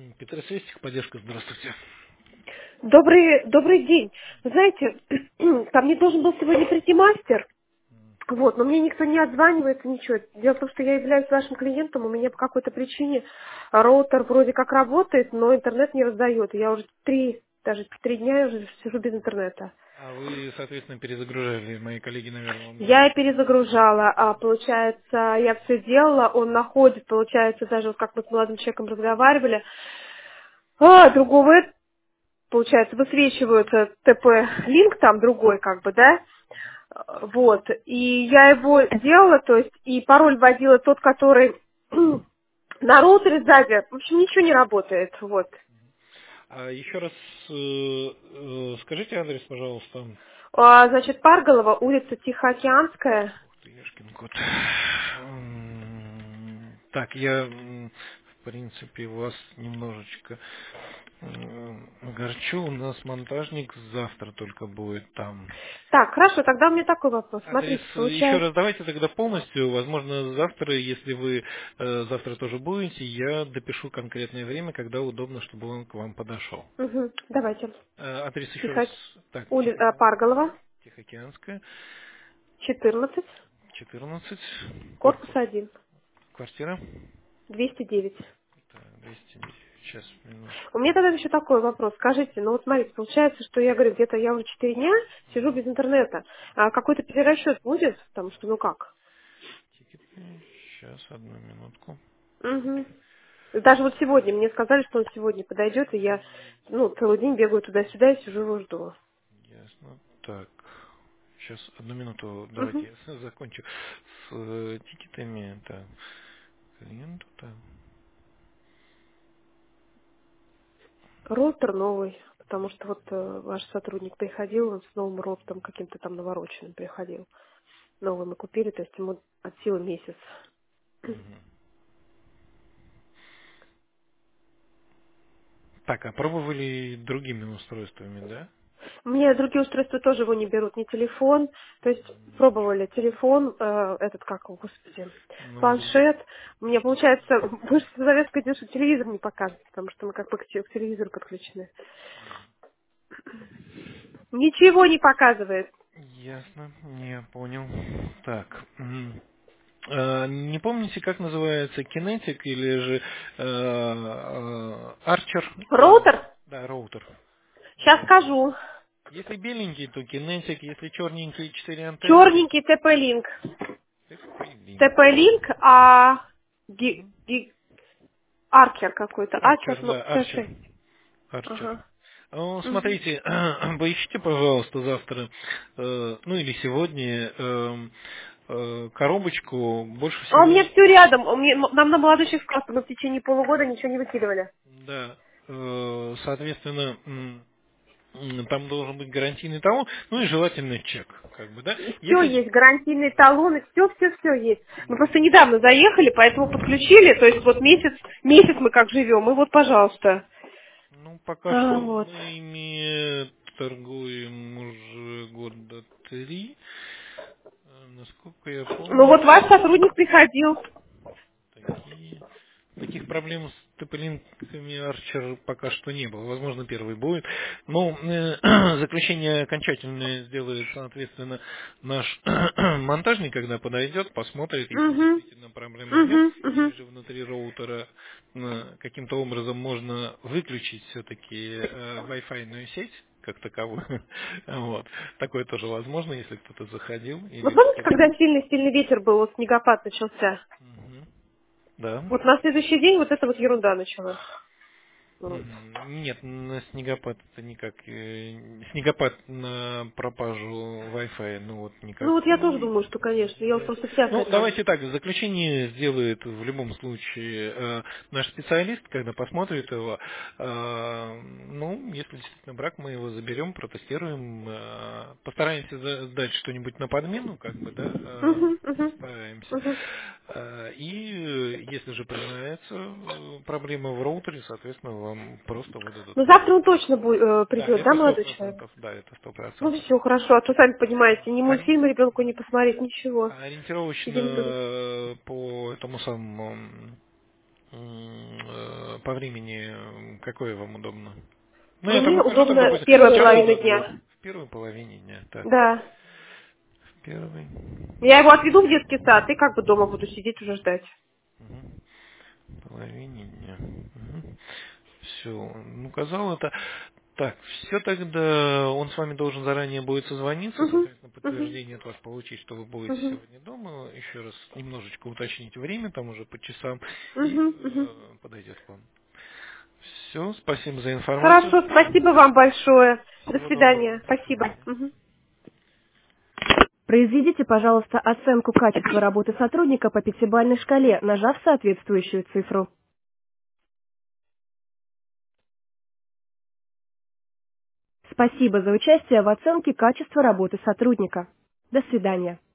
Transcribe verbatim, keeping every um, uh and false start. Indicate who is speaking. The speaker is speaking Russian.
Speaker 1: Петр Свестик, поддержка, здравствуйте.
Speaker 2: Добрый, добрый день. Вы знаете, ко мне должен был сегодня прийти мастер, вот, но мне никто не отзванивается, ничего. Дело в том, что я являюсь вашим клиентом, у меня по какой-то причине роутер вроде как работает, но интернет не раздает. Я уже три, даже три дня уже сижу без интернета.
Speaker 1: А вы, соответственно, перезагружали, мои коллеги, наверное, вам
Speaker 2: Я и
Speaker 1: звонили.
Speaker 2: перезагружала, а получается, я все делала, он находит, получается, даже вот как мы с молодым человеком разговаривали, а, другого получается, высвечивается ТП-линк там другой, как бы, да, Э, вот, и я его делала, то есть, и пароль вводила тот, который на роутере сзади, в общем, ничего не работает, вот.
Speaker 1: А еще раз э, э, скажите адрес, пожалуйста.
Speaker 2: А, значит, Парголова, улица Тихоокеанская.
Speaker 1: Ух ты, ёшкин кот. М, Так, я, м, в принципе, вас немножечко м, огорчу. У нас монтажник завтра только будет там.
Speaker 2: Так, хорошо, тогда у меня такой вопрос.
Speaker 1: Адрес
Speaker 2: Смотрите,
Speaker 1: э, еще
Speaker 2: получается,
Speaker 1: раз давайте тогда полностью. Возможно, завтра, если вы э, завтра тоже будете, я допишу конкретное время, когда удобно, чтобы он к вам подошел.
Speaker 2: угу, давайте.
Speaker 1: Э, адрес еще раз.
Speaker 2: Тихо...
Speaker 1: Так,
Speaker 2: ули- а,
Speaker 1: Тихоокеан-
Speaker 2: Парголова,
Speaker 1: Тихоокеанская,
Speaker 2: четырнадцать,
Speaker 1: четырнадцать,
Speaker 2: корпус
Speaker 1: корпус,
Speaker 2: один,
Speaker 1: квартира.
Speaker 2: двести девять.
Speaker 1: Так, двести девять. Сейчас,
Speaker 2: У
Speaker 1: минуточку.
Speaker 2: меня тогда еще такой вопрос. Скажите, ну вот смотрите, получается, что я говорю, где-то я уже четыре дня сижу без интернета. А какой-то перерасчет будет? Потому что, ну как?
Speaker 1: Тикеты. Сейчас, одну минутку.
Speaker 2: Угу. Даже вот сегодня мне сказали, что он сегодня подойдет, и я, ну, целый день бегаю туда-сюда и сижу его жду.
Speaker 1: Ясно. Так. Сейчас, одну минуту,
Speaker 2: Угу.
Speaker 1: давайте я с- закончу с э, тикетами. Так, клиенту, так.
Speaker 2: Роутер новый, потому что вот э, ваш сотрудник приходил, он с новым роутером каким-то там навороченным приходил. Новый мы купили, то есть ему от силы месяц.
Speaker 1: Мгм. Так, а пробовали другими устройствами, да?
Speaker 2: Мне другие устройства тоже его не берут, не телефон. То есть пробовали телефон, э, этот как, его, господи,
Speaker 1: Ноутбук.
Speaker 2: планшет. Мне получается, больше советская дело, что телевизор не показывает, потому что мы как бы к те- к телевизору подключены. Ничего не показывает.
Speaker 1: Ясно, я понял. Так. м, э, Не помните, как называется Kinetic или же э, э, Archer? Э,
Speaker 2: Роутер?
Speaker 1: Да, роутер.
Speaker 2: Сейчас скажу.
Speaker 1: Если беленький, то Kinetic, если черненький, четыре антенны,
Speaker 2: Черненький ТП-линк.
Speaker 1: TP-Link.
Speaker 2: ТП-линк, а ги-
Speaker 1: Мгм.
Speaker 2: ги- арчер какой-то. Арчер,
Speaker 1: Archer,
Speaker 2: ну,
Speaker 1: да,
Speaker 2: Ц
Speaker 1: Archer.
Speaker 2: шесть.
Speaker 1: Archer.
Speaker 2: Ага.
Speaker 1: Ну,
Speaker 2: Мгм.
Speaker 1: смотрите, поищите, пожалуйста, завтра, э, ну или сегодня, эм, э, коробочку, больше
Speaker 2: А у меня
Speaker 1: всего,
Speaker 2: все рядом. У меня, нам на молодых сказка, мы в течение полугода ничего не выкидывали.
Speaker 1: да, э, соответственно, м, м, там должен быть гарантийный талон, ну и желательно чек, как бы, да.
Speaker 2: Все
Speaker 1: Если,
Speaker 2: есть, гарантийные талоны, все-все-все есть. Мы
Speaker 1: да,
Speaker 2: просто недавно заехали, поэтому подключили, то есть вот месяц, месяц мы как живем, и вот, пожалуйста.
Speaker 1: ну пока
Speaker 2: А,
Speaker 1: что
Speaker 2: вот.
Speaker 1: мы ими торгуем уже года три, Э, насколько я
Speaker 2: Ну
Speaker 1: помню,
Speaker 2: вот ваш сотрудник приходил.
Speaker 1: такие таких проблем с тополинками Арчер пока что не было. Возможно, первый будет. Но э, заключение окончательное сделает, соответственно, наш монтажник, когда подойдет, посмотрит, если
Speaker 2: Угу,
Speaker 1: действительно проблема в нем,
Speaker 2: угу,
Speaker 1: или
Speaker 2: угу.
Speaker 1: же внутри роутера э, каким-то образом можно выключить все-таки э, Wi-Fi сеть как таковую. Вот. Такое тоже возможно, если кто-то заходил
Speaker 2: Вы
Speaker 1: или же
Speaker 2: помните, когда
Speaker 1: перед...
Speaker 2: сильный-сильный ветер был, вот снегопад начался?
Speaker 1: Мгм. Да.
Speaker 2: Вот на следующий день вот эта вот ерунда началась. Вот.
Speaker 1: Мгм. Нет, на снегопад это никак. э, Снегопад на пропажу Wi-Fi, ну вот никак
Speaker 2: Ну вот я тоже
Speaker 1: не,
Speaker 2: думаю, что,
Speaker 1: не
Speaker 2: конечно, я вот
Speaker 1: влияет.
Speaker 2: просто всякое
Speaker 1: Ну,
Speaker 2: там.
Speaker 1: давайте так, заключение сделает в любом случае э, наш специалист, когда посмотрит его. Э, ну, если действительно брак, мы его заберем, протестируем, э, постараемся за- дать что-нибудь на подмену, как бы, да, э,
Speaker 2: Угу, угу,
Speaker 1: постараемся.
Speaker 2: угу.
Speaker 1: Э, И э, если же признается э, проблема в роутере, соответственно, вам просто выдадут
Speaker 2: Ну завтра
Speaker 1: новый.
Speaker 2: он точно бу- э,
Speaker 1: Да,
Speaker 2: придет, да,
Speaker 1: это сто
Speaker 2: молодой человек?
Speaker 1: процентов, да, это сто
Speaker 2: Ну
Speaker 1: процентов.
Speaker 2: все, хорошо, а то сами понимаете, ни
Speaker 1: Ори-
Speaker 2: мультфильм ребенку не посмотреть, ничего.
Speaker 1: Ориентировочно
Speaker 2: Сидим дома.
Speaker 1: э, по этому самому м, э, по времени, какое вам удобно? Ну, я там
Speaker 2: Мне
Speaker 1: укажу, там,
Speaker 2: удобно в
Speaker 1: допустим,
Speaker 2: первой
Speaker 1: час
Speaker 2: половине
Speaker 1: назад будет.
Speaker 2: дня.
Speaker 1: В первой половине дня, так.
Speaker 2: Да.
Speaker 1: В первой.
Speaker 2: Я его отведу в детский сад и как бы дома буду сидеть уже ждать.
Speaker 1: Мгм. Половине дня. Все, ну, указал это. Так, все тогда, он с вами должен заранее будет созвониться,
Speaker 2: Угу.
Speaker 1: соответственно,
Speaker 2: Угу.
Speaker 1: подтверждение от вас получить, что вы будете
Speaker 2: Угу.
Speaker 1: сегодня дома, еще раз немножечко уточнить время, там уже по часам, и
Speaker 2: Угу. Угу.
Speaker 1: э, подойдет к вам. Все, спасибо за информацию.
Speaker 2: Хорошо, спасибо вам большое. До
Speaker 1: Всего доброго.
Speaker 2: свидания.
Speaker 1: До
Speaker 2: Спасибо.
Speaker 1: свидания.
Speaker 2: Мгм. Произведите, пожалуйста, оценку качества работы сотрудника по пятибалльной шкале, нажав соответствующую цифру. Спасибо за участие в оценке качества работы сотрудника. До свидания.